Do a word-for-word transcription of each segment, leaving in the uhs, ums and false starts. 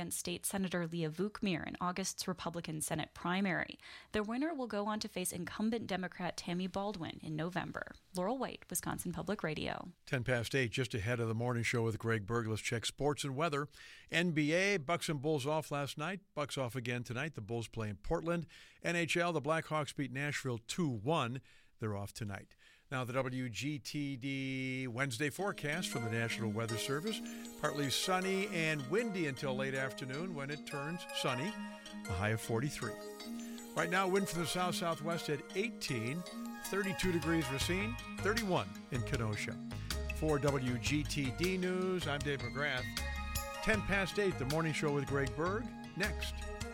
against State Senator Leah Vukmir in August's Republican Senate primary. The winner will go on to face incumbent Democrat Tammy Baldwin in November. Laurel White, Wisconsin Public Radio. ten past eight, just ahead of the morning show with Greg Berg. Let's check sports and weather. N B A, Bucks and Bulls off last night. Bucks off again tonight. The Bulls play in Portland. N H L, the Blackhawks beat Nashville two one. They're off tonight. Now the W G T D Wednesday forecast from the National Weather Service. Partly sunny and windy until late afternoon when it turns sunny. A high of forty-three. Right now, wind from the south-southwest at eighteen. thirty-two degrees Racine, thirty-one in Kenosha. For W G T D News, I'm Dave McGrath. ten past eight, the morning show with Greg Berg. Next.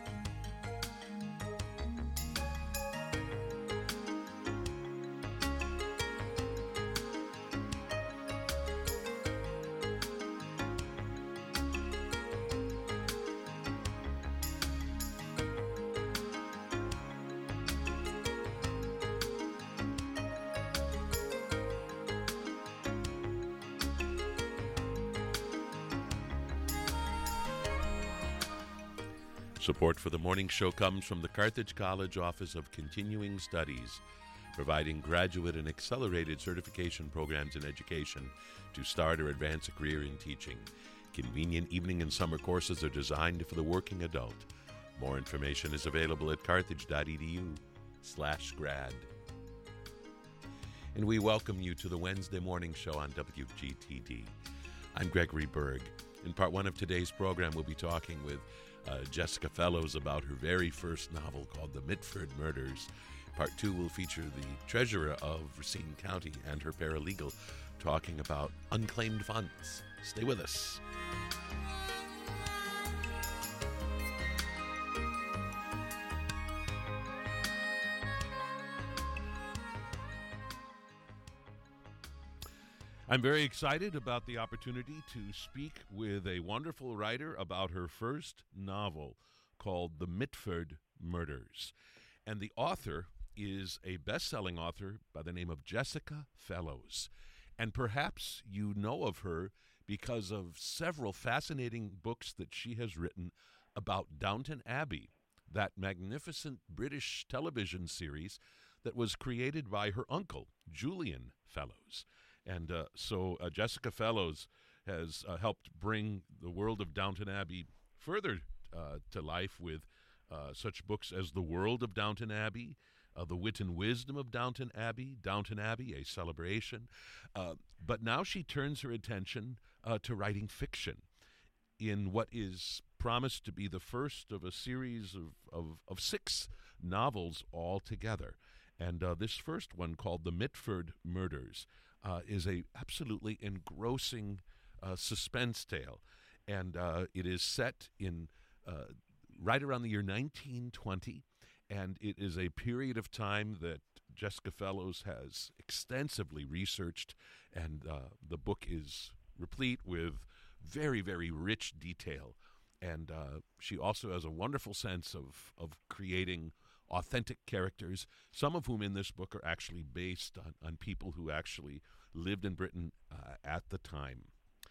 Support for the morning show comes from the Carthage College Office of Continuing Studies, providing graduate and accelerated certification programs in education to start or advance a career in teaching. Convenient evening and summer courses are designed for the working adult. More information is available at carthage.edu slash grad. And we welcome you to the Wednesday morning show on W G T D. I'm Gregory Berg. In part one of today's program, we'll be talking with Uh, Jessica Fellows about her very first novel called The Mitford Murders. Part two will feature the treasurer of Racine County and her paralegal talking about unclaimed funds. Stay with us. I'm very excited about the opportunity to speak with a wonderful writer about her first novel called The Mitford Murders. And the author is a best-selling author by the name of Jessica Fellows. And perhaps you know of her because of several fascinating books that she has written about Downton Abbey, that magnificent British television series that was created by her uncle, Julian Fellows. And uh, so uh, Jessica Fellows has uh, helped bring the world of Downton Abbey further uh, to life with uh, such books as The World of Downton Abbey, uh, The Wit and Wisdom of Downton Abbey, Downton Abbey, A Celebration. Uh, but now she turns her attention uh, to writing fiction in what is promised to be the first of a series of, of, of six novels altogether. And uh, this first one, called The Mitford Murders, uh, is a absolutely engrossing uh, suspense tale. And uh, it is set in uh, right around the year nineteen twenty, and it is a period of time that Jessica Fellows has extensively researched, and uh, the book is replete with very, very rich detail. And uh, she also has a wonderful sense of, of creating authentic characters, some of whom in this book are actually based on, on people who actually lived in Britain uh, at the time.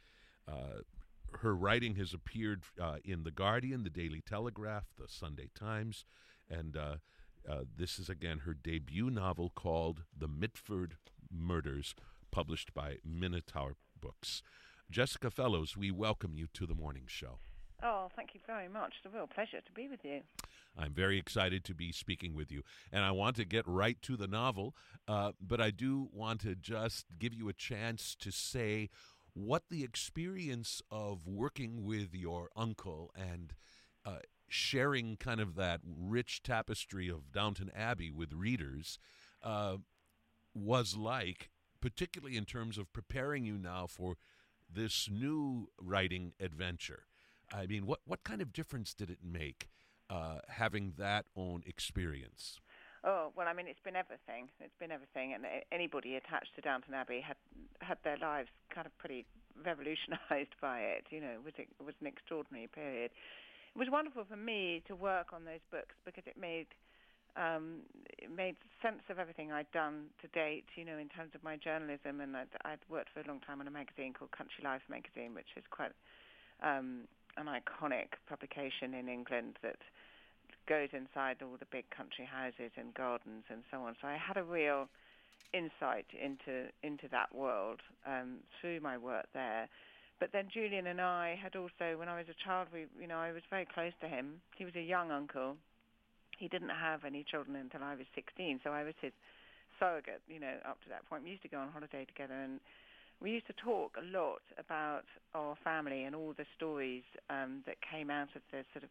Uh, her writing has appeared uh, in The Guardian, The Daily Telegraph, The Sunday Times, and uh, uh, this is, again, her debut novel called The Mitford Murders, published by Minotaur Books. Jessica Fellows, we welcome you to the morning show. Oh, thank you very much. It's a real pleasure to be with you. I'm very excited to be speaking with you, and I want to get right to the novel, uh, but I do want to just give you a chance to say what the experience of working with your uncle and uh, sharing kind of that rich tapestry of Downton Abbey with readers uh, was like, particularly in terms of preparing you now for this new writing adventure. I mean, what, what kind of difference did it make uh, having that own experience? Oh, well, I mean, it's been everything. It's been everything. And anybody attached to Downton Abbey had had their lives kind of pretty revolutionized by it. You know, it was, it was an extraordinary period. It was wonderful for me to work on those books because it made um, it made sense of everything I'd done to date, you know, in terms of my journalism. And I'd, I'd worked for a long time on a magazine called Country Life magazine, which is quite... Um, an iconic publication in England that goes inside all the big country houses and gardens and so on. So I had a real insight into into that world um, through my work there. But then Julian and I had also, when I was a child, we, you know, I was very close to him. He was a young uncle. He didn't have any children until I was sixteen, so I was his surrogate, you know, up to that point. We used to go on holiday together, and we used to talk a lot about our family and all the stories um, that came out of the sort of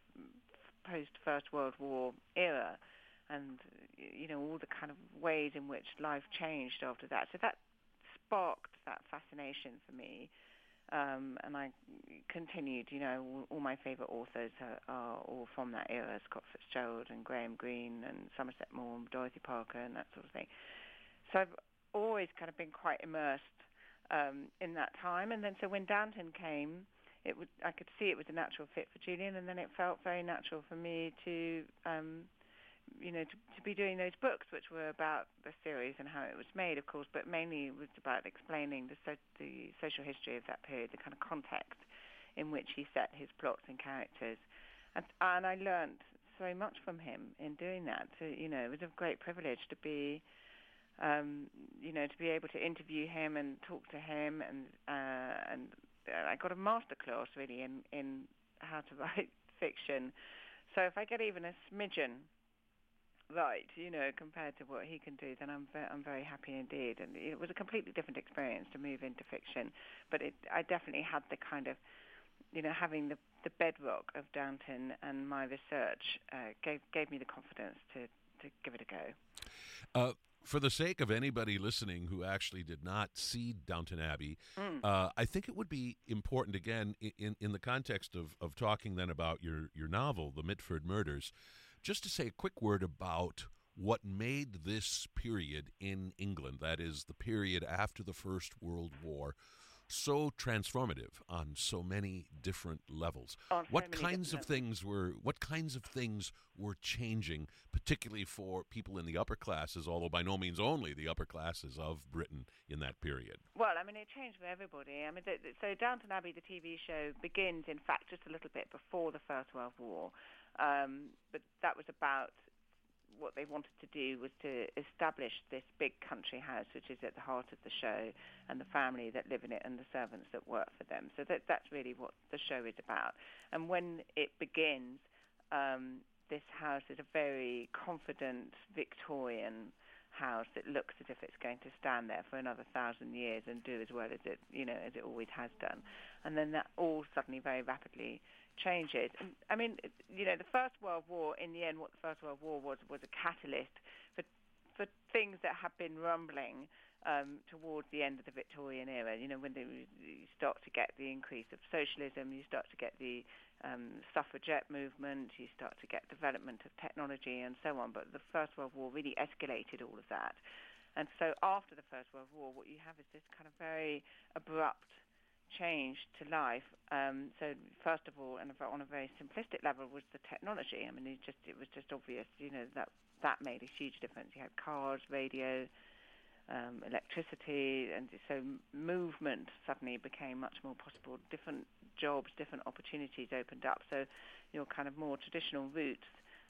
post-First World War era, and, you know, all the kind of ways in which life changed after that. So that sparked that fascination for me. Um, and I continued, you know, all, all my favourite authors are, are all from that era, Scott Fitzgerald and Graham Greene and Somerset Maugham, Dorothy Parker and that sort of thing. So I've always kind of been quite immersed um, in that time. And then so when Downton came, it would, I could see it was a natural fit for Julian, and then it felt very natural for me to, um, you know, to, to be doing those books, which were about the series and how it was made, of course, but mainly it was about explaining the, so, the social history of that period, the kind of context in which he set his plots and characters. And, and I learned so much from him in doing that. So, you know, it was a great privilege to be, um, you know, to be able to interview him and talk to him, and uh, and I got a masterclass really in, in how to write fiction. So if I get even a smidgen right, you know, compared to what he can do, then I'm ve- I'm very happy indeed. And it was a completely different experience to move into fiction, but it, I definitely had the kind of, you know, having the, the bedrock of Downton and my research uh, gave gave me the confidence to, to give it a go. Uh, for the sake of anybody listening who actually did not see Downton Abbey, mm. uh, I think it would be important, again, in, in the context of, of talking then about your, your novel, The Mitford Murders, just to say a quick word about what made this period in England, that is the period after the First World War, so transformative on so many different levels. On what so kinds of levels. things were what kinds of things were changing, particularly for people in the upper classes, although by no means only the upper classes of Britain in that period? Well, I mean, it changed for everybody. I mean, the, the, so Downton Abbey, the T V show, begins, in fact, just a little bit before the First World War. Um, but that was about what they wanted to do was to establish this big country house, which is at the heart of the show, and the family that live in it and the servants that work for them. So that that's really what the show is about. And when it begins, um, this house is a very confident Victorian house that looks as if it's going to stand there for another thousand years and do as well as it, you know, as it always has done. And then that all suddenly very rapidly changes. And I mean, you know, the First World War, in the end, what the First World War was, was a catalyst for for things that have been rumbling um, towards the end of the Victorian era. You know, when they, you start to get the increase of socialism, you start to get the um, suffragette movement, you start to get development of technology and so on. But the First World War really escalated all of that. And so after the First World War, what you have is this kind of very abrupt change to life. Um, so first of all, and on a very simplistic level, was the technology. I mean, it just it was just obvious, you know, that that made a huge difference. You had cars, radio, um, electricity, and so movement suddenly became much more possible. Different jobs, different opportunities opened up. So your kind of more traditional routes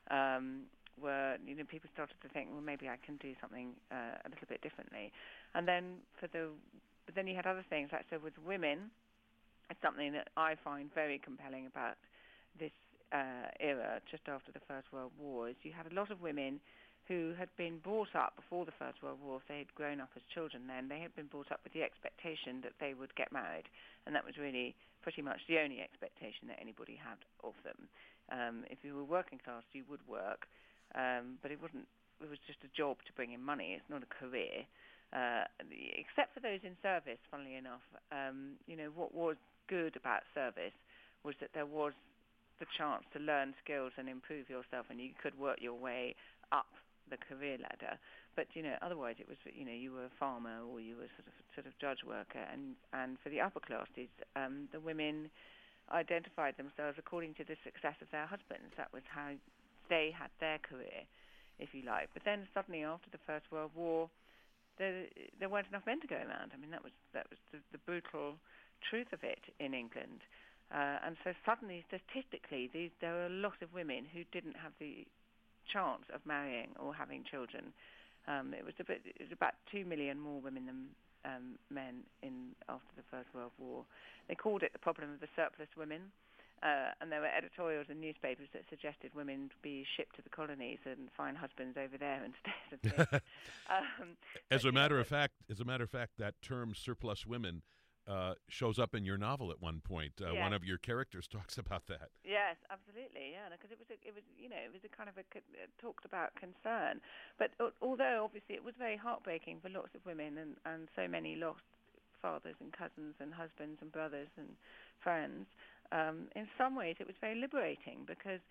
um, were, you know, people started to think, well, maybe I can do something uh, a little bit differently. And then for the But then you had other things, like so with women, it's something that I find very compelling about this uh, era, just after the First World War, is you had a lot of women who had been brought up before the First World War. If they had grown up as children then, they had been brought up with the expectation that they would get married, and that was really pretty much the only expectation that anybody had of them. Um, if you were working class, you would work, um, but it wasn't. It was just a job to bring in money. It's not a career. Uh, except for those in service, funnily enough, um, you know, what was good about service was that there was the chance to learn skills and improve yourself, and you could work your way up the career ladder. But, you know, otherwise it was, you know, you were a farmer or you were sort of sort of judge worker. And, and for the upper classes, um, the women identified themselves according to the success of their husbands. That was how they had their career, if you like. But then suddenly after the First World War, There, there weren't enough men to go around. I mean, that was that was the, the brutal truth of it in England. Uh, and so suddenly, statistically, these, there were a lot of women who didn't have the chance of marrying or having children. Um, it was a bit, it was about two million more women than um, men in after the First World War. They called it the problem of the surplus women, uh, and there were editorials in newspapers that suggested women be shipped to the colonies and find husbands over there instead of this. um, as but, a matter know, of fact, as a matter of fact, that term "surplus women" Uh, shows up in your novel at one point. Uh, yes. One of your characters talks about that. Yes, absolutely. Yeah, because it was, a, it was, you know, it was a kind of a uh, talked about concern. But uh, although obviously it was very heartbreaking for lots of women, and, and so many lost fathers and cousins and husbands and brothers and friends, um, in some ways it was very liberating because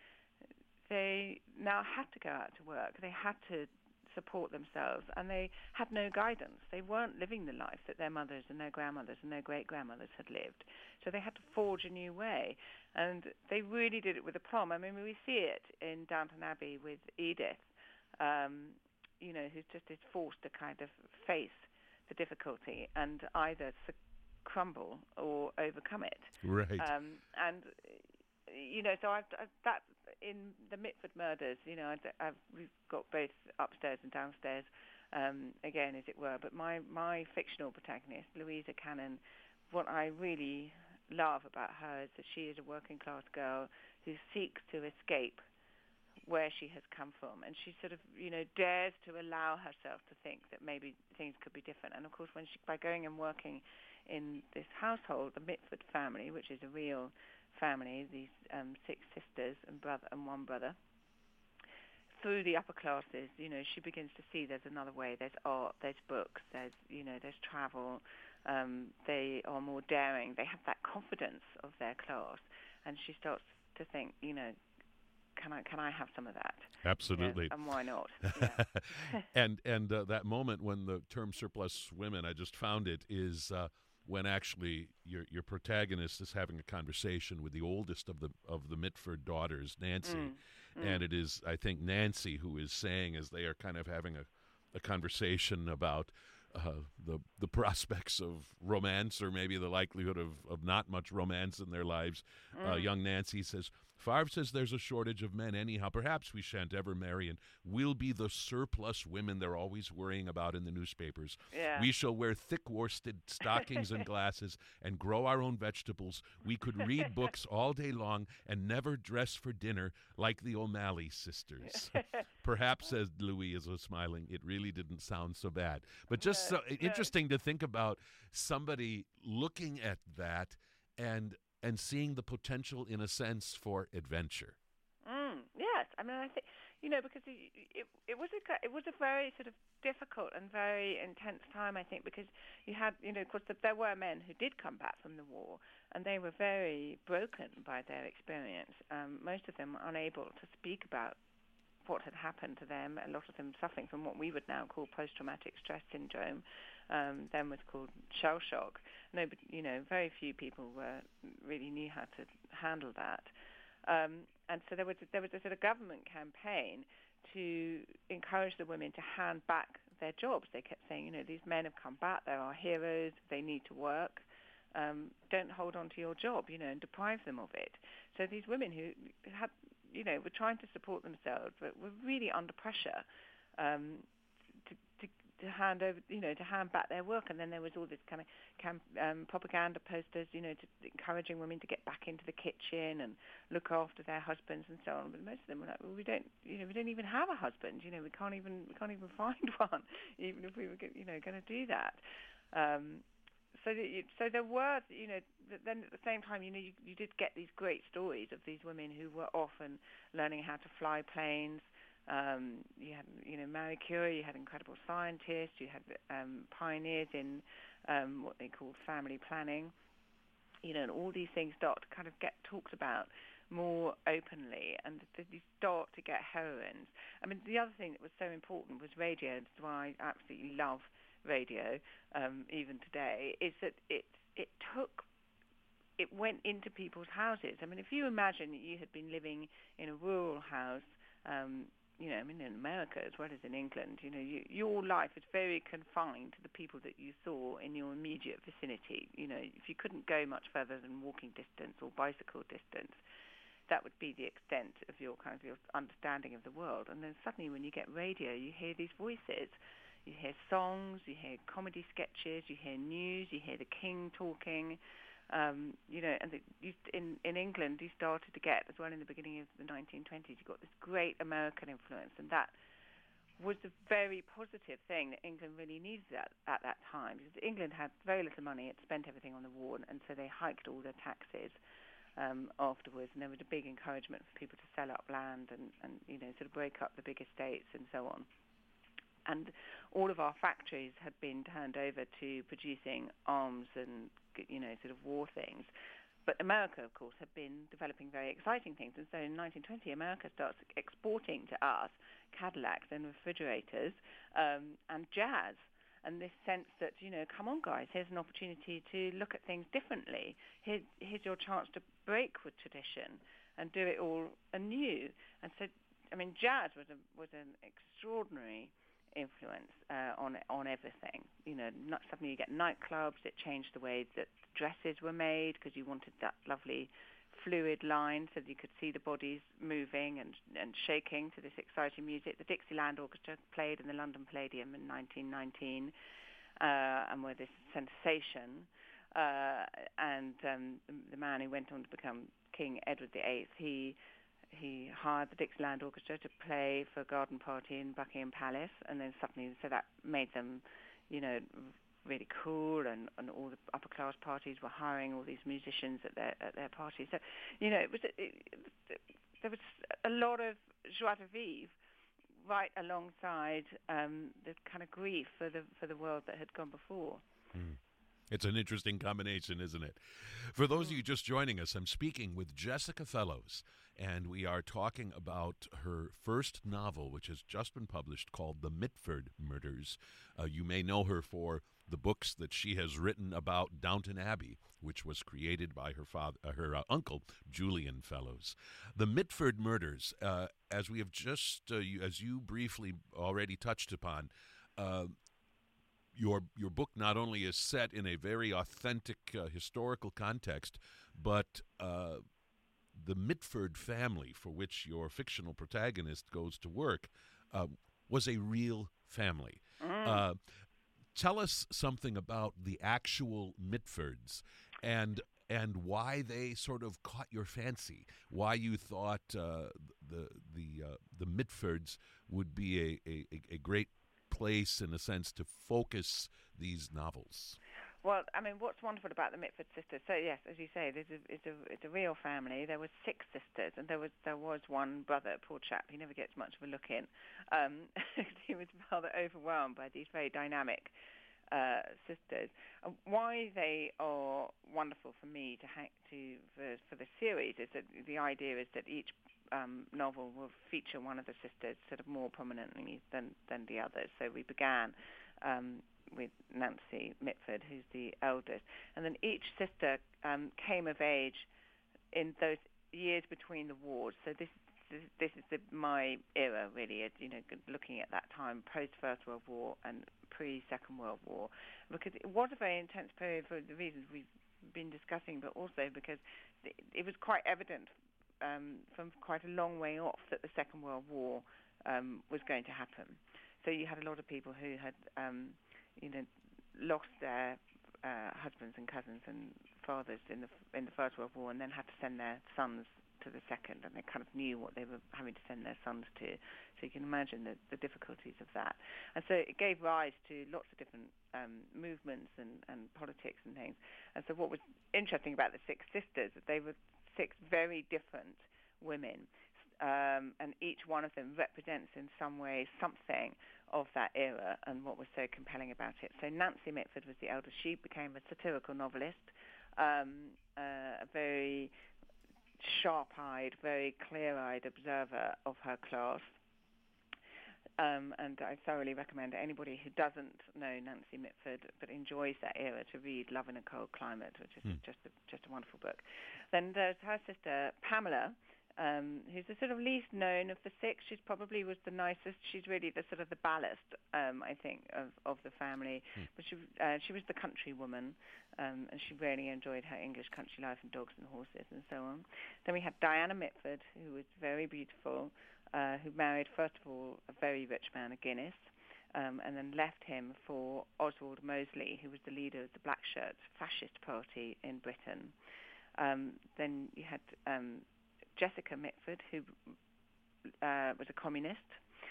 they now had to go out to work. They had to support themselves, and they had no guidance. They weren't living the life that their mothers and their grandmothers and their great-grandmothers had lived. So they had to forge a new way, and they really did it with aplomb. I mean, we see it in Downton Abbey with Edith, um, you know, who just is forced to kind of face the difficulty and either crumble or overcome it. Right. Um, and, you know, so I've, I've that in the Mitford murders, you know, I've, I've, we've got both upstairs and downstairs, um, again, as it were. But my, my fictional protagonist, Louisa Cannon, what I really love about her is that she is a working-class girl who seeks to escape where she has come from, and she sort of, you know, dares to allow herself to think that maybe things could be different. And of course, when she, by going and working in this household, the Mitford family, which is a real family, these um, six sisters and brother and one brother, through the upper classes, you know, she begins to see there's another way. There's art, there's books, there's, you know, there's travel. Um, they are more daring. They have that confidence of their class, and she starts to think, you know, can I can I have some of that? Absolutely. Yeah, and why not? Yeah. and and uh, that moment when the term "surplus women," I just found it, is uh, when actually your your protagonist is having a conversation with the oldest of the of the Mitford daughters, Nancy, Mm, mm. and it is, I think, Nancy who is saying, as they are kind of having a, a conversation about uh, the the prospects of romance, or maybe the likelihood of, of not much romance in their lives, Mm. uh, young Nancy says, "Favre says there's a shortage of men anyhow. Perhaps we shan't ever marry, and we'll be the surplus women they're always worrying about in the newspapers. Yeah. We shall wear thick-worsted stockings and glasses and grow our own vegetables. We could read books all day long and never dress for dinner like the O'Malley sisters." Perhaps, says Louisa, smiling, it really didn't sound so bad. But just so No, no. interesting to think about somebody looking at that and and seeing the potential, in a sense, for adventure. Mm, yes, I mean, I think, you know, because it, it, it was a it was a very sort of difficult and very intense time, I think, because you had, you know, of course, the, there were men who did come back from the war, and they were very broken by their experience. Um, most of them unable to speak about what had happened to them. A lot of them suffering from what we would now call post-traumatic stress syndrome. Um, then was called shell shock. No, but, you know, very few people were really knew how to handle that. Um, and so there was there was a sort of government campaign to encourage the women to hand back their jobs. They kept saying, you know, these men have come back. They're our heroes. They need to work. Um, don't hold on to your job, you know, and deprive them of it. So these women who had, you know, were trying to support themselves, but were really under pressure um, to, to, to hand over, you know, to hand back their work. And then there was all this kind of camp, um, propaganda posters, you know, to, encouraging women to get back into the kitchen and look after their husbands and so on. But most of them were like, well, we don't, you know, we don't even have a husband. You know, we can't even, we can't even find one, even if we were, you know, going to do that. Um, So, the, so there were, you know, then at the same time, you know, you, you did get these great stories of these women who were off and learning how to fly planes. Um, you had, you know, Marie Curie. You had incredible scientists. You had um, pioneers in um, what they called family planning. You know, and all these things start to kind of get talked about more openly, and they start to get heroines. I mean, the other thing that was so important was radio. That's why I absolutely love radio, um, even today, is that it it took, it went into people's houses. I mean, if you imagine that you had been living in a rural house, um, you know, I mean, in America as well as in England, you know, you, your life is very confined to the people that you saw in your immediate vicinity. You know, if you couldn't go much further than walking distance or bicycle distance, that would be the extent of your kind of your understanding of the world. And then suddenly when you get radio, you hear these voices. You hear songs, you hear comedy sketches, you hear news, you hear the king talking. Um, you know, and the, you, in, in England, you started to get, as well in the beginning of the nineteen twenties, you got this great American influence, and that was a very positive thing that England really needed at, at that time, because England had very little money, it spent everything on the war, and so they hiked all their taxes um, afterwards, and there was a big encouragement for people to sell up land and, and, you know, sort of break up the big estates and so on. And all of our factories had been turned over to producing arms and, you know, sort of war things. But America, of course, had been developing very exciting things. And so in nineteen twenty, America starts exporting to us Cadillacs and refrigerators um, and jazz. And this sense that, you know, come on, guys, here's an opportunity to look at things differently. Here, here's your chance to break with tradition and do it all anew. And so, I mean, jazz was a, was an extraordinary influence uh, on on everything. You know, not, suddenly you get nightclubs. It changed the way that dresses were made because you wanted that lovely fluid line so that you could see the bodies moving and and shaking to this exciting music. The Dixieland Orchestra played in the London Palladium in nineteen nineteen uh, and were this sensation. Uh, and um, the man who went on to become King Edward the Eighth, he He hired the Dixieland Orchestra to play for a garden party in Buckingham Palace, and then suddenly, so that made them, you know, really cool, and, and all the upper class parties were hiring all these musicians at their at their parties. So, you know, it was it, it, there was a lot of joie de vivre right alongside um, the kind of grief for the for the world that had gone before. Mm. It's an interesting combination, isn't it? For those of you just joining us, I'm speaking with Jessica Fellowes, and we are talking about her first novel, which has just been published, called The Mitford Murders. Uh, you may know her for the books that she has written about Downton Abbey, which was created by her father, uh, her uh, uncle, Julian Fellowes. The Mitford Murders, uh, as we have just, uh, you, as you briefly already touched upon, uh, Your your book not only is set in a very authentic uh, historical context, but uh, the Mitford family, for which your fictional protagonist goes to work, uh, was a real family. Mm. Uh, tell us something about the actual Mitfords and and why they sort of caught your fancy. Why you thought uh, the the uh, the Mitfords would be a, a, a great place, in a sense, to focus these novels. Well, I mean, what's wonderful about the Mitford sisters? So yes, as you say, this is it's a it's a real family. There were six sisters, and there was there was one brother, poor chap. He never gets much of a look in. Um, he was rather overwhelmed by these very dynamic uh, sisters. And why they are wonderful for me to ha- to for, for the series is that the idea is that each Um, novel will feature one of the sisters sort of more prominently than, than the others. So we began um, with Nancy Mitford, who's the eldest, and then each sister um, came of age in those years between the wars. So this this, this is the, my era, really, you know, looking at that time, post First World War and pre Second World War, because it was a very intense period for the reasons we've been discussing, but also because it was quite evident Um, from quite a long way off that the Second World War um, was going to happen. So you had a lot of people who had, um, you know, lost their uh, husbands and cousins and fathers in the in the First World War, and then had to send their sons to the Second, and they kind of knew what they were having to send their sons to. So you can imagine the, the difficulties of that. And so it gave rise to lots of different um, movements and, and politics and things. And so what was interesting about the Six Sisters, that they were six very different women, um, and each one of them represents in some way something of that era and what was so compelling about it. So Nancy Mitford was the eldest. She became a satirical novelist, um, uh, a very sharp-eyed, very clear-eyed observer of her class. Um, and I thoroughly recommend anybody who doesn't know Nancy Mitford but enjoys that era to read Love in a Cold Climate, which is mm. just a, just a wonderful book. Then there's her sister Pamela, um, who's the sort of least known of the six. She's probably was the nicest. She's really the sort of the ballast, um, I think, of, of the family. Hmm. But she uh, she was the country woman, um, and she really enjoyed her English country life and dogs and horses and so on. Then we had Diana Mitford, who was very beautiful, uh, who married, first of all, a very rich man, a Guinness, um, and then left him for Oswald Mosley, who was the leader of the Black Shirts fascist party in Britain. Um, then you had um, Jessica Mitford, who uh, was a communist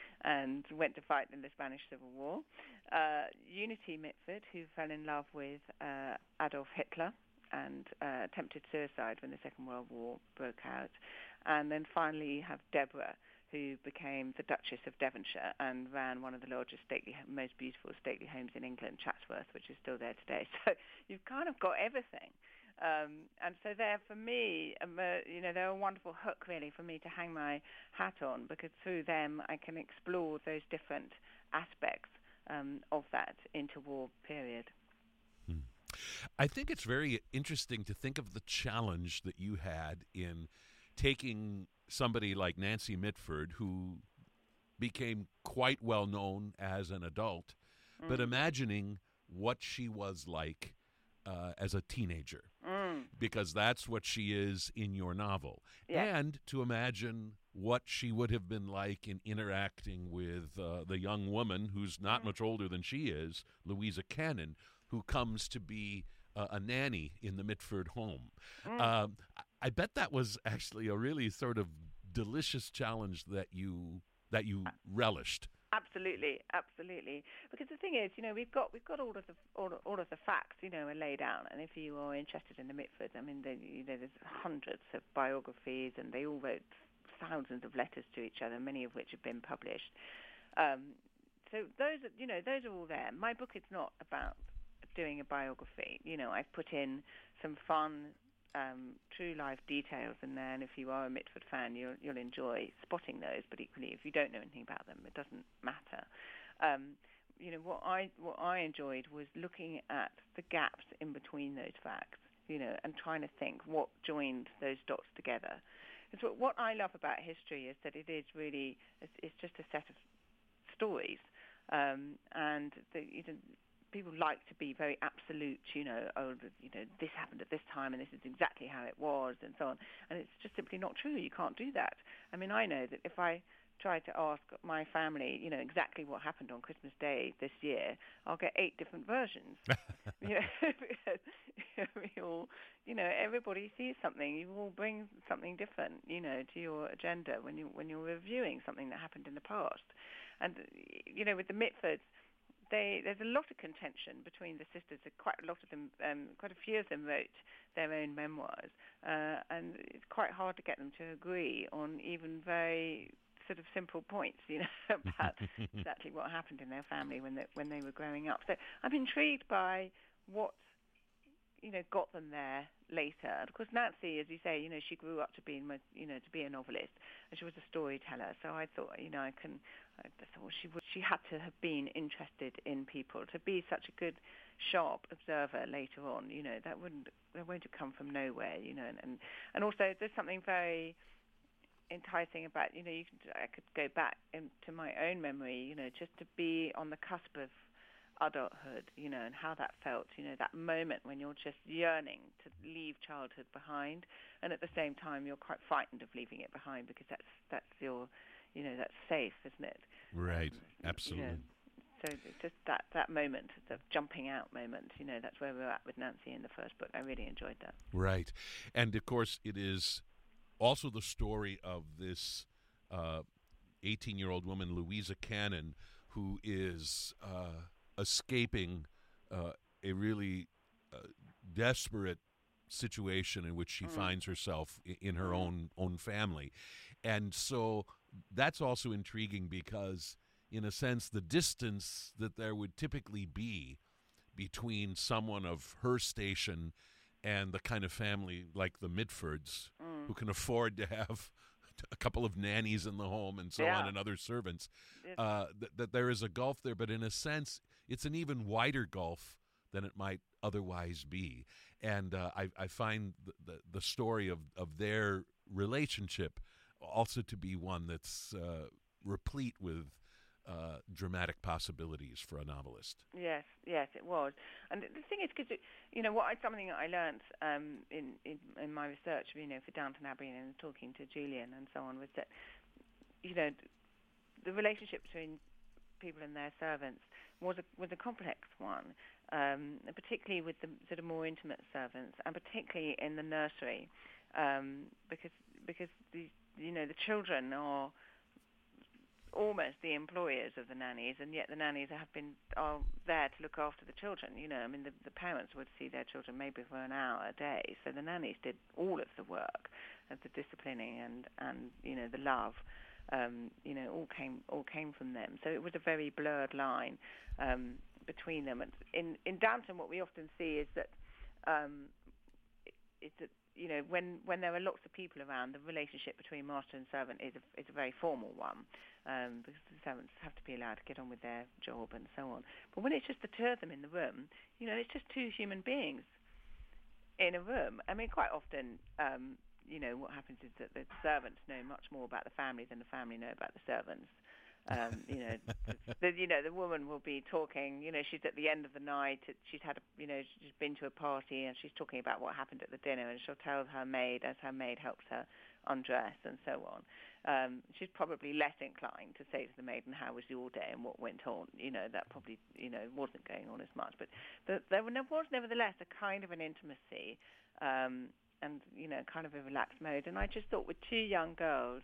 and went to fight in the Spanish Civil War. Uh, Unity Mitford, who fell in love with uh, Adolf Hitler and uh, attempted suicide when the Second World War broke out. And then finally you have Deborah, who became the Duchess of Devonshire and ran one of the largest, stately, most beautiful stately homes in England, Chatsworth, which is still there today. So you've kind of got everything. Um, and so they're, for me, um, uh, you know, they're a wonderful hook, really, for me to hang my hat on, because through them I can explore those different aspects um, of that interwar period. Hmm. I think it's very interesting to think of the challenge that you had in taking somebody like Nancy Mitford, who became quite well known as an adult, mm. but imagining what she was like uh, as a teenager. Mm. Because that's what she is in your novel. Yeah. And to imagine what she would have been like in interacting with uh, the young woman who's not mm. much older than she is, Louisa Cannon, who comes to be uh, a nanny in the Mitford home. Mm. Um, I bet that was actually a really sort of delicious challenge that you that you relished. Absolutely, absolutely. Because the thing is, you know, we've got we've got all of the all, all of the facts, you know, are laid out. And if you are interested in the Mitfords, I mean, they, you know, there's hundreds of biographies, and they all wrote thousands of letters to each other, many of which have been published. Um, so those, are, you know, those are all there. My book is not about doing a biography. You know, I've put in some fun, Um, true life details in there, and if you are a Mitford fan, you'll, you'll enjoy spotting those. But equally, if you don't know anything about them, it doesn't matter. Um, you know, what I what I enjoyed was looking at the gaps in between those facts, you know, and trying to think what joined those dots together. Because what, what I love about history is that it is really it's, it's just a set of stories, um, and the, you know, people like to be very absolute, you know, oh, you know, this happened at this time and this is exactly how it was and so on. And it's just simply not true. You can't do that. I mean, I know that if I tried to ask my family, you know, exactly what happened on Christmas Day this year, I'll get eight different versions. you know, because we all, you know, everybody sees something. You all bring something different, you know, to your agenda when you when you're reviewing something that happened in the past. And, you know, with the Mitfords, They, there's a lot of contention between the sisters. Quite a lot of them, um, quite a few of them wrote their own memoirs, uh, and it's quite hard to get them to agree on even very sort of simple points, you know, about exactly what happened in their family when they, when they were growing up. So I'm intrigued by what, you know, got them there later. And of course, Nancy, as you say, you know, she grew up to be, you know, to be a novelist, and she was a storyteller. So I thought, you know, I can. I thought she would. She had to have been interested in people to be such a good, sharp observer later on. You know, that wouldn't. That won't have come from nowhere. You know, and and, and also there's something very enticing about. You know, you could, I could go back into my own memory. You know, just to be on the cusp of adulthood, you know, and how that felt, you know, that moment when you're just yearning to leave childhood behind, and at the same time you're quite frightened of leaving it behind because that's that's your, you know, that's safe, isn't it? Right, um, absolutely. You know, so it's just that, that moment, the jumping out moment, you know, that's where we're at with Nancy in the first book. I really enjoyed that. Right. And, of course, it is also the story of this uh, eighteen-year-old woman, Louisa Cannon, who is uh, escaping uh, a really uh, desperate situation in which she mm. finds herself in, in her mm. own own family. And so that's also intriguing because, in a sense, the distance that there would typically be between someone of her station and the kind of family like the Mitfords, mm. who can afford to have a couple of nannies in the home and so yeah. on and other servants, uh, th- that there is a gulf there. But in a sense, it's an even wider gulf than it might otherwise be. And uh, I, I find the, the, the story of, of their relationship also to be one that's uh, replete with uh, dramatic possibilities for a novelist. Yes, yes, it was. And the thing is, because you know, what I, something that I learnt um, in, in in my research, you know, for Downton Abbey and talking to Julian and so on, was that, you know, the relationship between people and their servants was a was a complex one, um, particularly with the sort of more intimate servants, and particularly in the nursery, um, because because the you know the children are almost the employers of the nannies, and yet the nannies have been are there to look after the children. You know, I mean, the, the parents would see their children maybe for an hour a day, so the nannies did all of the work, of the disciplining and and you know the love. Um, you know, all came all came from them. So it was a very blurred line um, between them. And in in Downton, what we often see is that um, it, it's a, you know when when there are lots of people around, the relationship between master and servant is a, is a very formal one, um, because the servants have to be allowed to get on with their job and so on. But when it's just the two of them in the room, you know, it's just two human beings in a room. I mean, quite often. Um, You know, what happens is that the servants know much more about the family than the family know about the servants. Um, you know, the, the, you know, the woman will be talking. You know, she's at the end of the night. She's had, a, you know, she's been to a party and she's talking about what happened at the dinner, and she'll tell her maid as her maid helps her undress and so on. Um, she's probably less inclined to say to the maid, "And how was your day and what went on?" You know, that probably, you know, wasn't going on as much. But, but there was nevertheless a kind of an intimacy. Um, and, you know, kind of a relaxed mode. And I just thought with two young girls,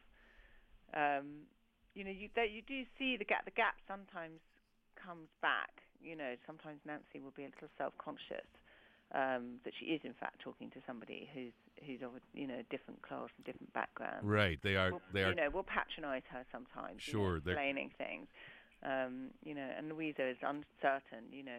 um, you know, you that you do see the gap. The gap sometimes comes back. You know, sometimes Nancy will be a little self-conscious um, that she is, in fact, talking to somebody who's who's of a, you know, different class and different background. Right. They are. We'll, they are. You know, we'll patronise her sometimes. Sure. You know, explaining things. Um, you know, and Louisa is uncertain. You know,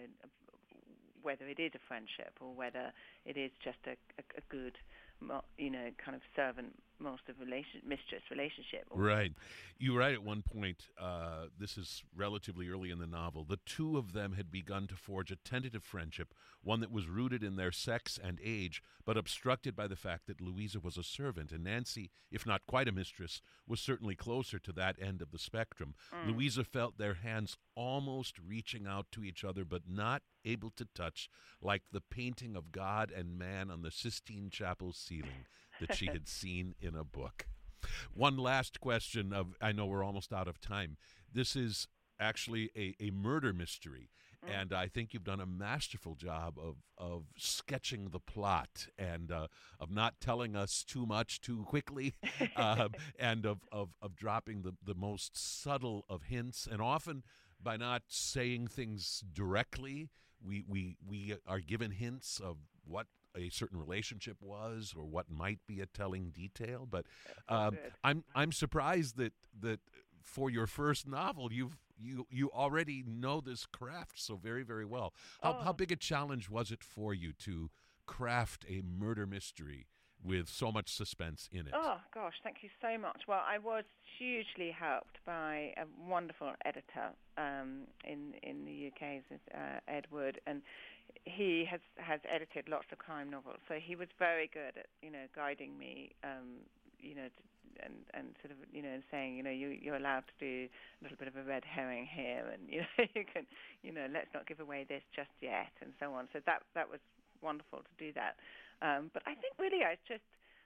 whether it is a friendship or whether it is just a, a, a good, you know, kind of servant-master relation, mistress relationship. Right. You write at one point, uh, this is relatively early in the novel, the two of them had begun to forge a tentative friendship, one that was rooted in their sex and age, but obstructed by the fact that Louisa was a servant, and Nancy, if not quite a mistress, was certainly closer to that end of the spectrum. Mm. Louisa felt their hands almost reaching out to each other, but not able to touch, like the painting of God and man on the Sistine Chapel ceiling that she had seen in a book. One last question of, I know we're almost out of time. This is actually a, a murder mystery, mm. and I think you've done a masterful job of, of sketching the plot and uh, of not telling us too much too quickly, um, and of, of, of dropping the, the most subtle of hints, and often by not saying things directly, we, we, we are given hints of what a certain relationship was or what might be a telling detail. But um, I'm I'm surprised that that for your first novel you've you you already know this craft so very, very well. How, oh. how big a challenge was it for you to craft a murder mystery with so much suspense in it? Oh, gosh, thank you so much. Well, I was hugely helped by a wonderful editor um, in in the U K, uh, Ed Wood, and he has, has edited lots of crime novels, so he was very good at, you know, guiding me, um, you know, to, and, and sort of, you know, saying, you know, you, you're allowed to do a little bit of a red herring here, and, you know, you can, you know, let's not give away this just yet, and so on. So that that was wonderful to do that. Um, but I think really I just,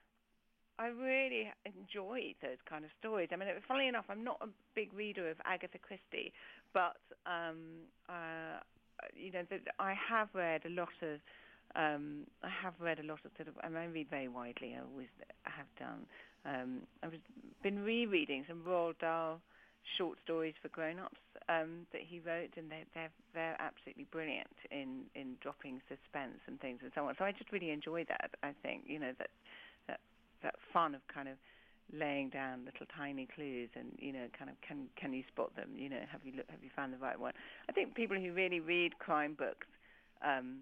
I really enjoyed those kind of stories. I mean, funnily enough, I'm not a big reader of Agatha Christie, but, um, uh, you know, that I have read a lot of, um, I have read a lot of sort of, I mean, I read very widely, I always have done. Um, I've been rereading some Roald Dahl short stories for grown-ups um, that he wrote, and they're, they're, they're absolutely brilliant in, in dropping suspense and things and so on. So I just really enjoy that, I think, you know, that that, that fun of kind of laying down little tiny clues and, you know, kind of can can you spot them, you know, have you look, have you found the right one? I think people who really read crime books, um,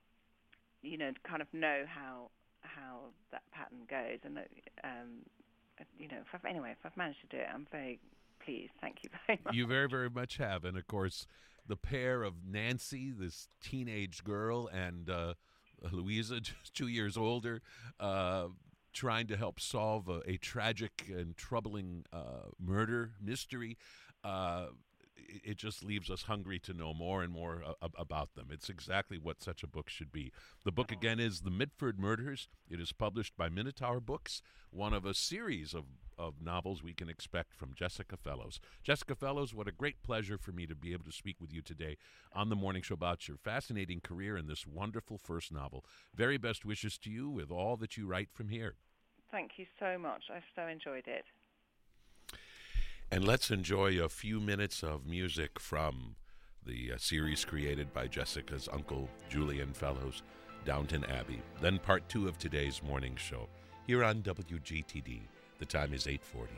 you know, kind of know how how that pattern goes, and um, you know, if I've, anyway, if I've managed to do it, I'm very pleased. Thank you very much. You very, very much have, and of course, the pair of Nancy, this teenage girl, and uh, Louisa, just two years older. Uh, trying to help solve a, a tragic and troubling uh, murder mystery. Uh, it, it just leaves us hungry to know more and more uh, about them. It's exactly what such a book should be. The book, again, is The Mitford Murders. It is published by Minotaur Books, one of a series of, of novels we can expect from Jessica Fellows. Jessica Fellows, what a great pleasure for me to be able to speak with you today on The Morning Show about your fascinating career and this wonderful first novel. Very best wishes to you with all that you write from here. Thank you so much. I've so enjoyed it. And let's enjoy a few minutes of music from the uh, series created by Jessica's uncle, Julian Fellows, Downton Abbey. Then part two of today's morning show here on W G T D. The time is eight forty.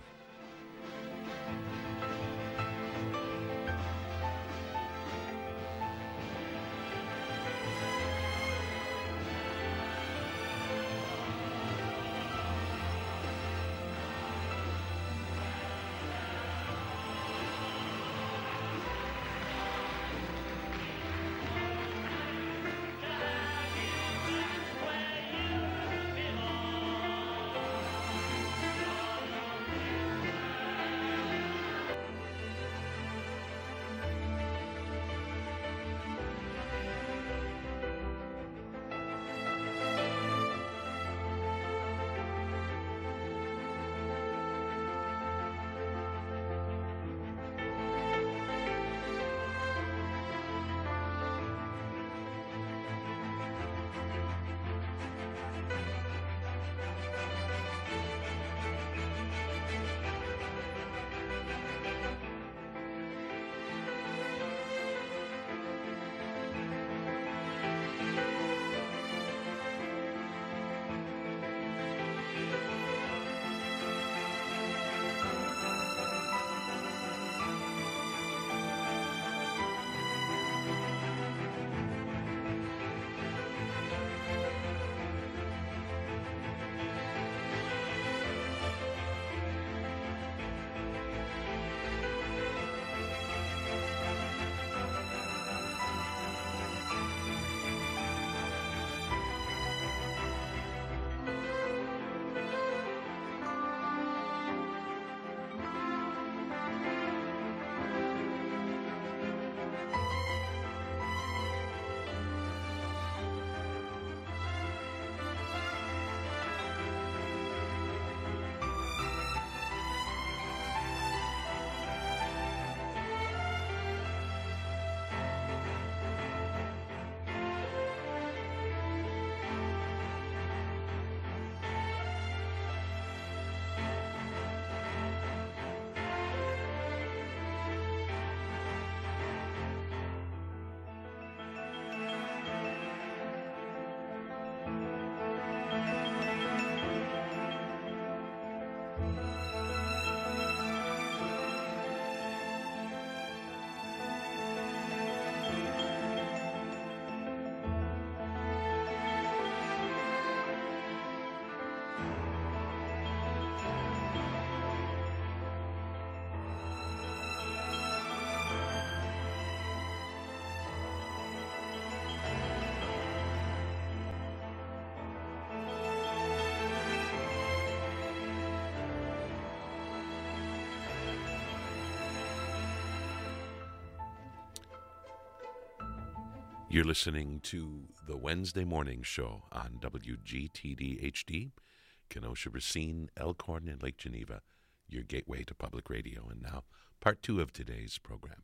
You're listening to the Wednesday Morning Show on W G T D H D, Kenosha, Racine, Elkhorn, and Lake Geneva, your gateway to public radio. And now, part two of today's program.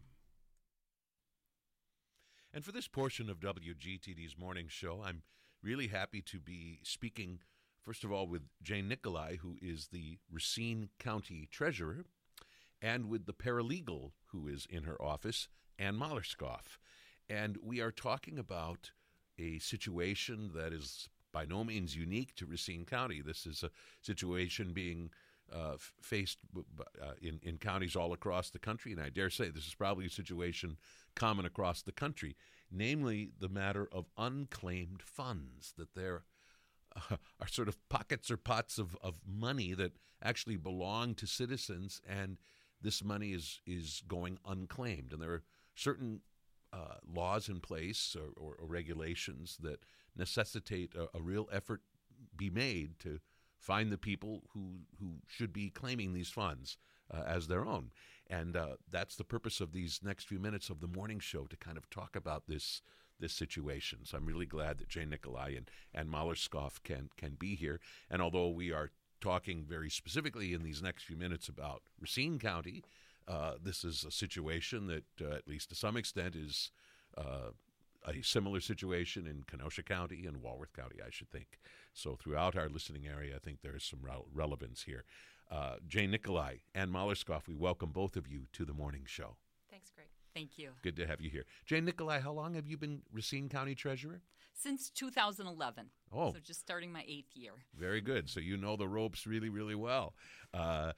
And for this portion of W G T D's Morning Show, I'm really happy to be speaking, first of all, with Jane Nicolai, who is the Racine County Treasurer, and with the paralegal who is in her office, Ann Mollerskoff. And we are talking about a situation that is by no means unique to Racine County. This is a situation being uh, f- faced uh, in, in counties all across the country, and I dare say this is probably a situation common across the country, namely the matter of unclaimed funds, that there uh, are sort of pockets or pots of, of money that actually belong to citizens, and this money is, is going unclaimed. And there are certain Uh, laws in place or, or, or regulations that necessitate a, a real effort be made to find the people who, who should be claiming these funds uh, as their own. And uh, that's the purpose of these next few minutes of the morning show, to kind of talk about this this situation. So I'm really glad that Jane Nicolai and, and Malerscough can, can be here. And although we are talking very specifically in these next few minutes about Racine County, uh, this is a situation that, uh, at least to some extent, is uh, a similar situation in Kenosha County and Walworth County, I should think. So throughout our listening area, I think there is some rel- relevance here. Uh, Jane Nicolai and Malerscough, we welcome both of you to the morning show. Thanks, Greg. Thank you. Good to have you here. Jane Nicolai, how long have you been Racine County Treasurer? Since two thousand eleven. Oh. So just starting my eighth year. Very good. So you know the ropes really, really well. Uh,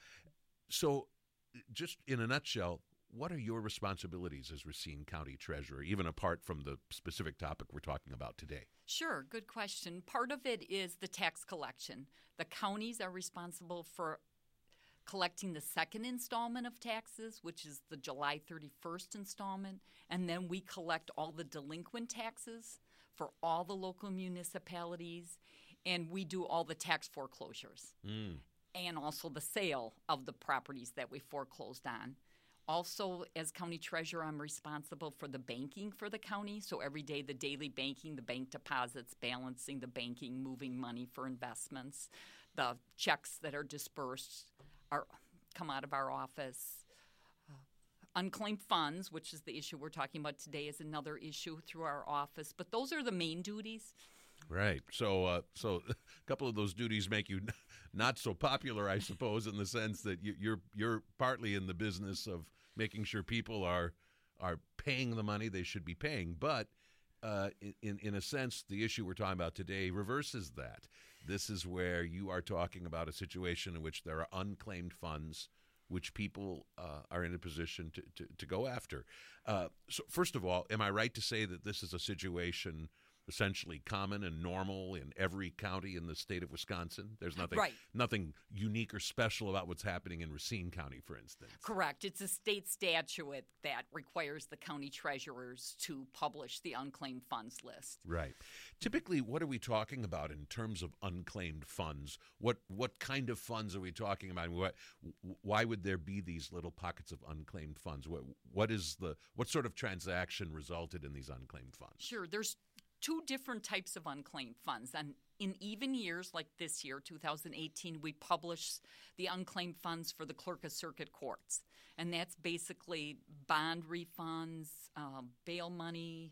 so just in a nutshell, what are your responsibilities as Racine County Treasurer, even apart from the specific topic we're talking about today? Sure, good question. Part of it is the tax collection. The counties are responsible for collecting the second installment of taxes, which is the July thirty-first installment, and then we collect all the delinquent taxes for all the local municipalities, and we do all the tax foreclosures Mm. and also the sale of the properties that we foreclosed on. Also, as county treasurer, I'm responsible for the banking for the county. So every day, the daily banking, the bank deposits, balancing the banking, moving money for investments, the checks that are dispersed are come out of our office. Uh, unclaimed funds, which is the issue we're talking about today, is another issue through our office. But those are the main duties. Right. So, uh, so a couple of those duties make you not so popular, I suppose, in the sense that you, you're you're partly in the business of making sure people are are paying the money they should be paying. But uh, in in a sense, the issue we're talking about today reverses that. This is where you are talking about a situation in which there are unclaimed funds which people uh, are in a position to, to, to go after. Uh, so first of all, am I right to say that this is a situation essentially common and normal in every county in the state of Wisconsin? There's nothing Right. nothing unique or special about what's happening in Racine County, for instance. Correct. It's a state statute that requires the county treasurers to publish the unclaimed funds list. Right. Typically, what are we talking about in terms of unclaimed funds? What what kind of funds are we talking about? What, why would there be these little pockets of unclaimed funds? What what is the what sort of transaction resulted in these unclaimed funds? Sure. There's two different types of unclaimed funds. And in even years like this year, two thousand eighteen, we publish the unclaimed funds for the clerk of circuit courts. And that's basically bond refunds, uh, bail money,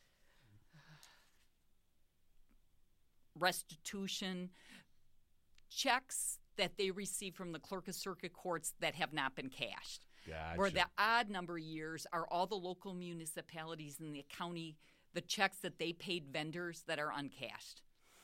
restitution, checks that they receive from the clerk of circuit courts that have not been cashed. Gotcha. Where the odd number of years are all the local municipalities in the county, the checks that they paid vendors that are uncashed.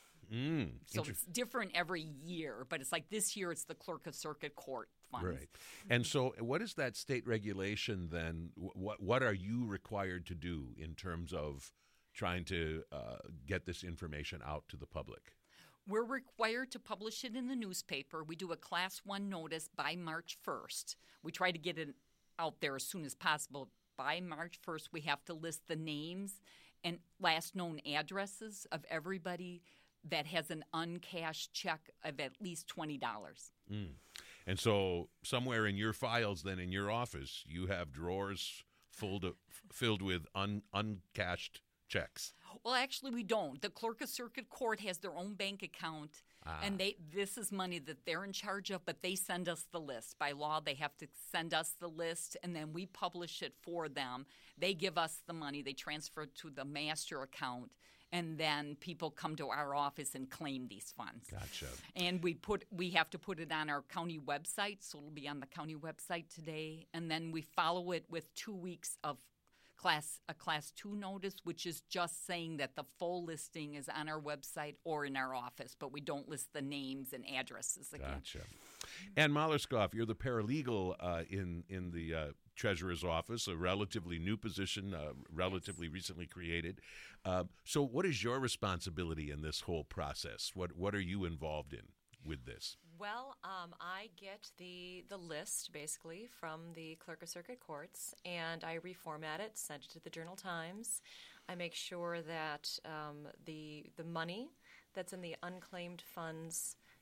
Mm, So inter- it's different every year, but it's like this year it's the clerk of circuit court funds. Right. And so what is that state regulation then? What what are you required to do in terms of trying to uh, get this information out to the public? We're required to publish it in the newspaper. We do a class one notice by March first. We try to get it out there as soon as possible. By March first, we have to list the names and last known addresses of everybody that has an uncashed check of at least twenty dollars. Mm. And so somewhere in your files then in your office, you have drawers full to, filled with un, uncashed checks. Well, actually, we don't. The clerk of circuit court has their own bank account, Ah. and they this is money that they're in charge of, but they send us the list. By law, they have to send us the list, and then we publish it for them. They give us the money. They transfer it to the master account, and then people come to our office and claim these funds. Gotcha. And we put we have to put it on our county website, so it'll be on the county website today, and then we follow it with two weeks of class a class two notice, which is just saying that the full listing is on our website or in our office, but we don't list the names and addresses again. Gotcha. And Malerscough, you're the paralegal uh, in in the uh, treasurer's office, a relatively new position, uh, relatively recently created. Uh, so, what is your responsibility in this whole process? What what are you involved in with this? Well, um, I get the the list basically from the clerk of circuit courts, and I reformat it, send it to the Journal Times. I make sure that um, the the money that's in the unclaimed funds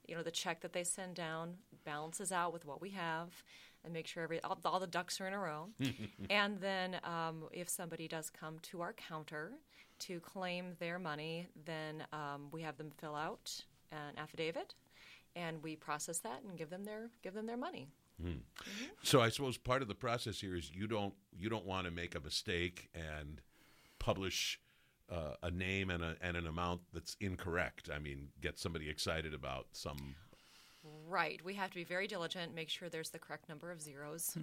you know, the check that they send down balances out with what we have, and make sure every all, all the ducks are in a row. And then um, if somebody does come to our counter to claim their money, then um, we have them fill out an affidavit, and we process that and give them their give them their money. Mm. Mm-hmm. So I suppose part of the process here is you don't you don't want to make a mistake and publish uh, a name and, a, and an amount that's incorrect. I mean, get somebody excited about some. Right. We have to be very diligent, make sure there's the correct number of zeros.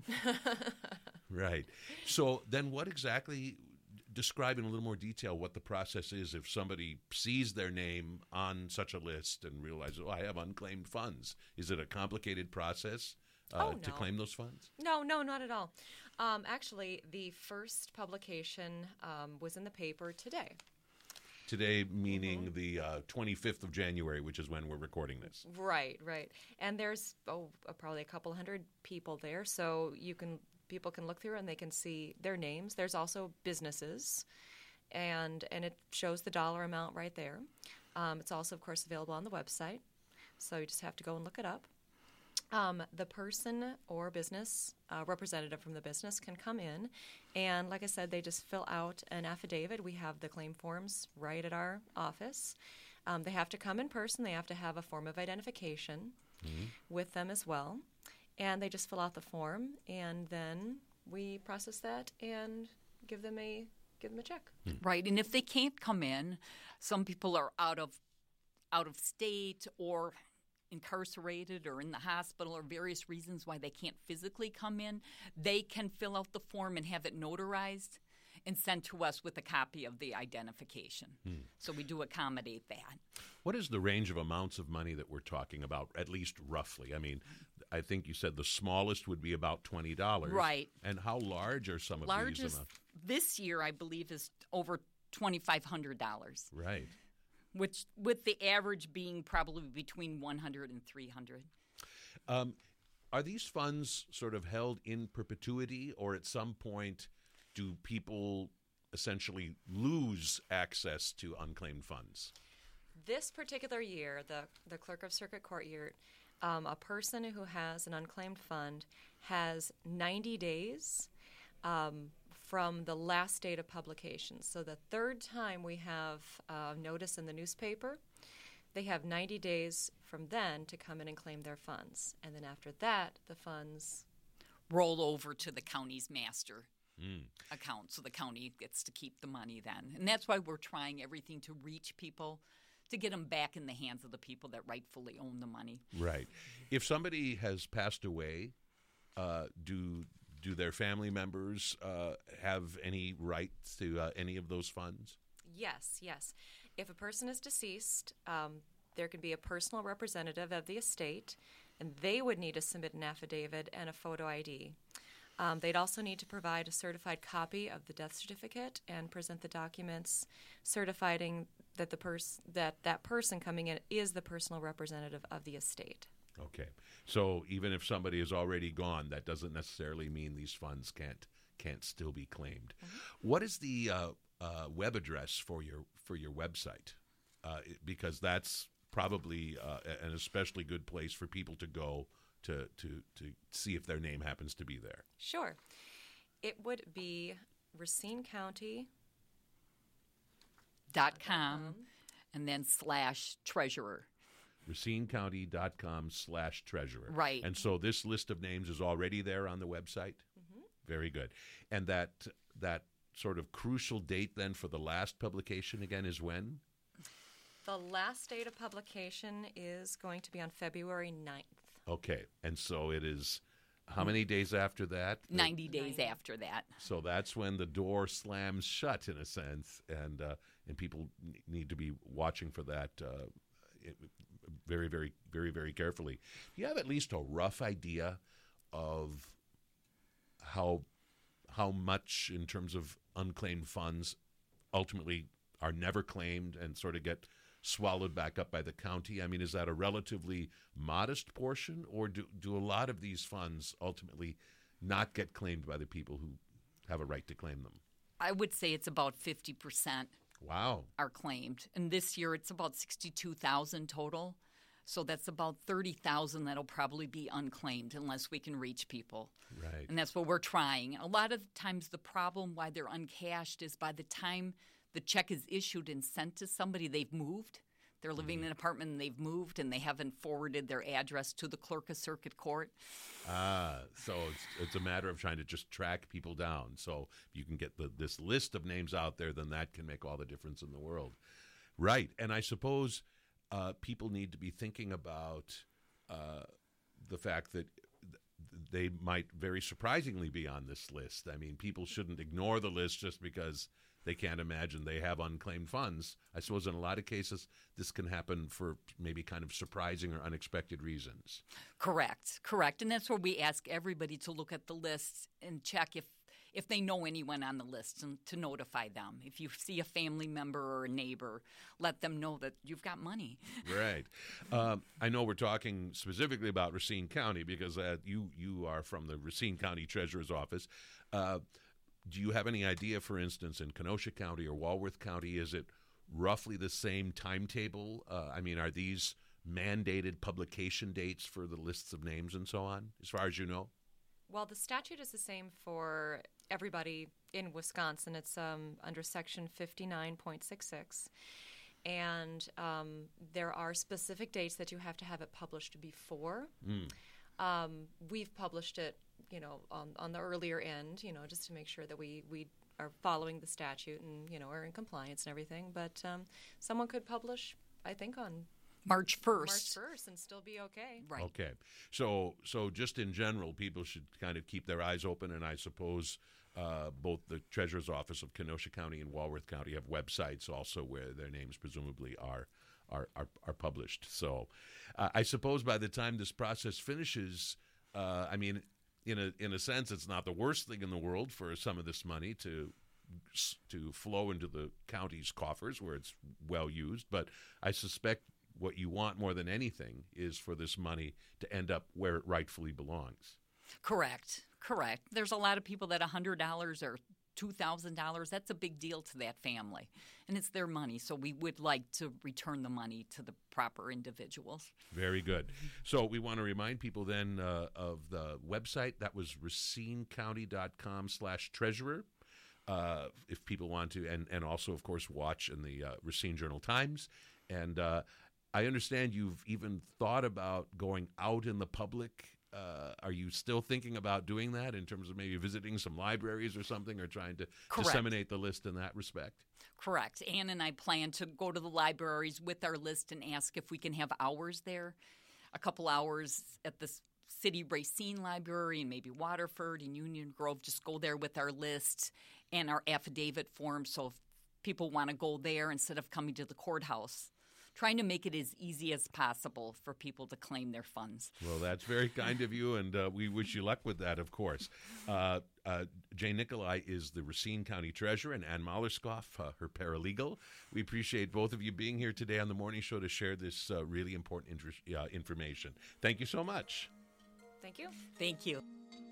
Right. So then what exactly, describe in a little more detail what the process is if somebody sees their name on such a list and realizes, oh, I have unclaimed funds. Is it a complicated process uh, oh, no. to claim those funds? No, no, not at all. Um, actually, the first publication um, was in the paper today. Today, meaning Mm-hmm. the uh, twenty-fifth of January, which is when we're recording this. Right, right. And there's oh, uh, probably a couple hundred people there, so you can people can look through and they can see their names. There's also businesses, and and it shows the dollar amount right there. Um, it's also, of course, available on the website, so you just have to go and look it up. Um, the person or business uh, representative from the business can come in, and like I said, they just fill out an affidavit. We have the claim forms right at our office. Um, they have to come in person. They have to have a form of identification mm-hmm. with them as well, and they just fill out the form, and then we process that and give them a give them a check. Right, and if they can't come in, some people are out of out of state or incarcerated or in the hospital or various reasons why they can't physically come in, they can fill out the form and have it notarized and sent to us with a copy of the identification. Hmm. So we do accommodate that. What is the range of amounts of money that we're talking about, at least roughly? I mean, I think you said the smallest would be about twenty dollars. Right. And how large are some of Largest these amounts? This year, I believe, is over twenty-five hundred dollars. Right. Which, with the average being probably between one hundred and three hundred. Um, are these funds sort of held in perpetuity, or at some point do people essentially lose access to unclaimed funds? This particular year, the, the Clerk of Circuit Court year, um, a person who has an unclaimed fund has ninety days um, from the last date of publication. So the third time we have uh, notice in the newspaper, they have ninety days from then to come in and claim their funds. And then after that, the funds roll over to the county's master mm. account. So the county gets to keep the money then. And that's why we're trying everything to reach people, to get them back in the hands of the people that rightfully own the money. Right. If somebody has passed away, uh, do do their family members uh, have any right to uh, any of those funds? Yes, yes. If a person is deceased, um, there can be a personal representative of the estate, and they would need to submit an affidavit and a photo I D. Um, they'd also need to provide a certified copy of the death certificate and present the documents certifying that the pers- that that person coming in is the personal representative of the estate. Okay. So even if somebody is already gone, that doesn't necessarily mean these funds can't can't still be claimed. Mm-hmm. What is the uh, uh, web address for your for your website? Uh, because that's probably uh, an especially good place for people to go to, to, to see if their name happens to be there. Sure. It would be Racine County dot com and then slash treasurer. Racine County dot com slash treasurer. Right. And so this list of names is already there on the website? Mm-hmm. Very good. And that that sort of crucial date then for the last publication again is when? The last date of publication is going to be on February ninth. Okay. And so it is how many days after that? ninety days ninety. After that. So that's when the door slams shut in a sense, and uh, and people need to be watching for that uh, it, very, very, very, very carefully. Do you have at least a rough idea of how how much in terms of unclaimed funds ultimately are never claimed and sort of get swallowed back up by the county? I mean, is that a relatively modest portion, or do, do a lot of these funds ultimately not get claimed by the people who have a right to claim them? I would say it's about fifty percent. Wow. Are claimed. And this year it's about sixty-two thousand total. So that's about thirty thousand that'll probably be unclaimed unless we can reach people. Right. And that's what we're trying. A lot of times the problem why they're uncashed is by the time the check is issued and sent to somebody, they've moved. They're living mm-hmm. in an apartment and they've moved and they haven't forwarded their address to the clerk of circuit court. Ah, so it's, it's a matter of trying to just track people down. So if you can get the, this list of names out there, then that can make all the difference in the world. Right. And I suppose uh, people need to be thinking about uh, the fact that they might very surprisingly be on this list. I mean, people shouldn't ignore the list just because they can't imagine they have unclaimed funds. I suppose in a lot of cases, this can happen for maybe kind of surprising or unexpected reasons. Correct, correct. And that's where we ask everybody to look at the list and check if, if they know anyone on the list and to notify them. If you see a family member or a neighbor, let them know that you've got money. Right. Um, I know we're talking specifically about Racine County because uh, you, you are from the Racine County Treasurer's Office. Uh, Do you have any idea, for instance, in Kenosha County or Walworth County, is it roughly the same timetable? Uh, I mean, are these mandated publication dates for the lists of names and so on, as far as you know? Well, the statute is the same for everybody in Wisconsin. It's um, under Section fifty-nine point six six. And um, there are specific dates that you have to have it published before. Mm. Um, we've published it, you know, on, on the earlier end, you know, just to make sure that we, we are following the statute and, you know, are in compliance and everything. But um, someone could publish, I think, on March first. March first and still be okay. Right. Okay. So, so just in general, people should kind of keep their eyes open, and I suppose uh, both the Treasurer's Office of Kenosha County and Walworth County have websites also where their names presumably are are, are, are published. So uh, I suppose by the time this process finishes, uh, I mean, in a in a sense, it's not the worst thing in the world for some of this money to to flow into the county's coffers where it's well used. But I suspect what you want more than anything is for this money to end up where it rightfully belongs. Correct. Correct. There's a lot of people that one hundred dollars or two thousand dollars, that's a big deal to that family. And it's their money, so we would like to return the money to the proper individuals. Very good. So we want to remind people then uh, of the website. That was racinecounty.com slash treasurer. Uh, if people want to, and, and also, of course, watch in the uh, Racine Journal-Times. And uh, I understand you've even thought about going out in the public. Uh, are you still thinking about doing that in terms of maybe visiting some libraries or something, or trying to Correct. disseminate the list in that respect? Correct. Ann and I plan to go to the libraries with our list and ask if we can have hours there, a couple hours at the City Racine Library and maybe Waterford and Union Grove. Just go there with our list and our affidavit form, so if people want to go there instead of coming to the courthouse. Trying to make it as easy as possible for people to claim their funds. Well, that's very kind of you, and uh, we wish you luck with that, of course. Uh, uh, Jane Nicolai is the Racine County Treasurer, and Ann Mollerskoff, uh, her paralegal. We appreciate both of you being here today on the morning show to share this uh, really important inter- uh, information. Thank you so much. Thank you. Thank you.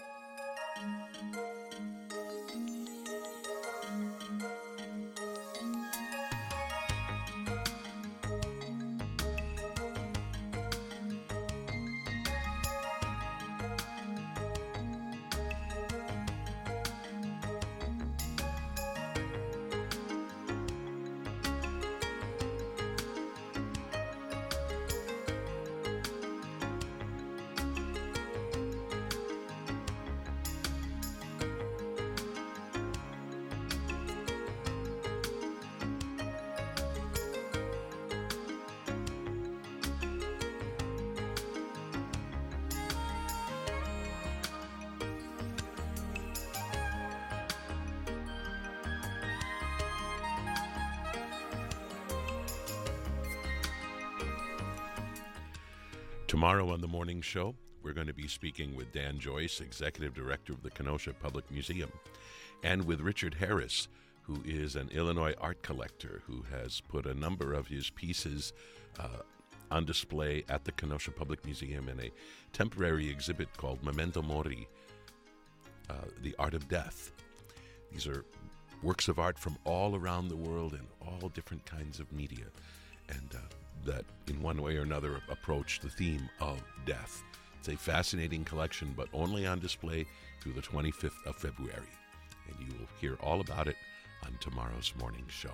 Tomorrow on the morning show, we're going to be speaking with Dan Joyce, Executive Director of the Kenosha Public Museum, and with Richard Harris, who is an Illinois art collector who has put a number of his pieces uh, on display at the Kenosha Public Museum in a temporary exhibit called Memento Mori, uh, The Art of Death. These are works of art from all around the world in all different kinds of media. And uh, that in one way or another approach the theme of death. It's a fascinating collection, but only on display through the twenty-fifth of February. And you will hear all about it on tomorrow's morning show.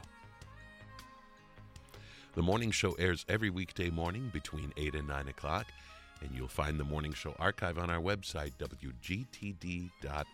The morning show airs every weekday morning between eight and nine o'clock, and you'll find the morning show archive on our website, W G T D dot